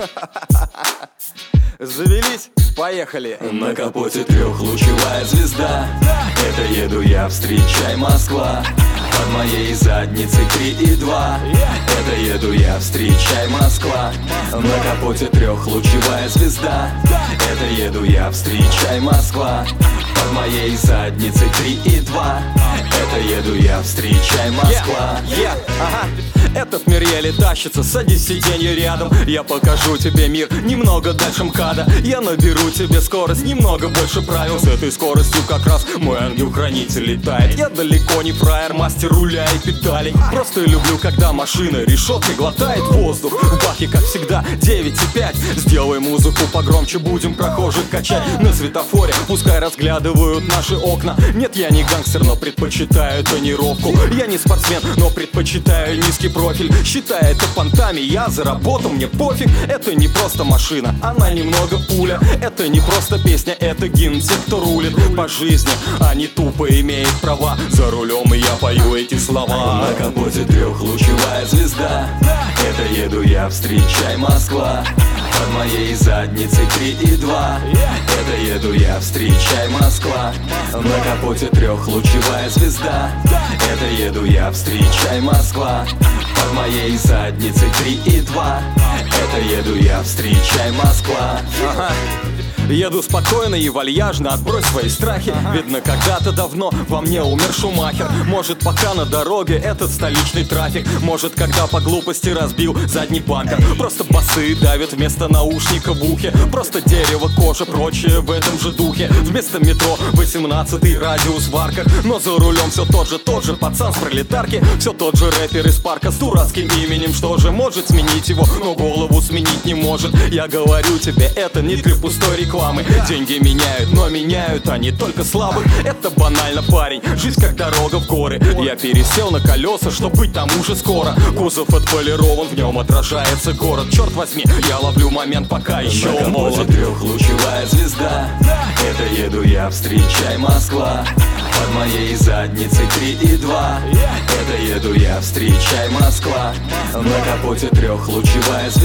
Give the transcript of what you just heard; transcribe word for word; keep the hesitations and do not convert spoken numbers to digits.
Завелись? Поехали! На капоте трехлучевая звезда. Это еду я, встречай, Москва. Под моей задницей три и два. Это еду я, встречай, Москва. На капоте трехлучевая звезда. Это еду я, встречай, Москва. Под моей задницей три и два. Это еду я, встречай, Москва. Yeah, yeah, ага. Этот мир еле тащится, садись в сиденье рядом. Я покажу тебе мир немного дальше МКАДа. Я наберу тебе скорость, немного больше правил. С этой скоростью как раз мой ангел-хранитель летает. Я далеко не фраер, мастер руля и педалей. Просто люблю, когда машина решеткой глотает воздух. В баке, как всегда, девять и пять. Сделай музыку погромче, будем прохожих качать. На светофоре пускай разглядывают наши окна. Нет, я не гангстер, но предпочитаю тонировку. Я не спортсмен, но предпочитаю низкий профиль. Считай это понтами, я заработал, мне пофиг. Это не просто машина, она немного пуля. Это не просто песня, это гимн тех, кто рулит по жизни, а не тупо имеет права. За рулем и я пою эти слова. На капоте трехлучевая звезда. Это еду я, встречай, Москва. Под моей задницей три и два. Это еду я, встречай, Москва. На капоте трехлучевая звезда. Это еду я, встречай, Москва. Под моей задницей три и два. Это еду я, встречай, Москва. Ага. Еду спокойно и вальяжно, отбрось свои страхи. Видно, когда-то давно во мне умер Шумахер. Может, пока на дороге этот столичный трафик. Может, когда по глупости разбил задний бампер. Просто басы давят вместо наушника в ухе. Просто дерево, кожа, прочее в этом же духе. Вместо метро восемнадцатый радиус в арках. Но за рулем все тот же, тот же пацан с пролетарки. Все тот же рэпер из парка с дурацким именем. Что же может сменить его, но голову сменить не может. Я говорю тебе, это не для пустой рекламы. Деньги меняют, но меняют они только слабых. Это банально, парень, жизнь как дорога в горы. Я пересел на колеса, чтоб быть там уже скоро. Кузов отполирован, в нем отражается город. Черт возьми, я ловлю момент, пока еще молод. На капоте трехлучевая звезда. Это еду я, встречай, Москва. Под моей задницей три и два. Это еду я, встречай, Москва. На капоте трехлучевая звезда.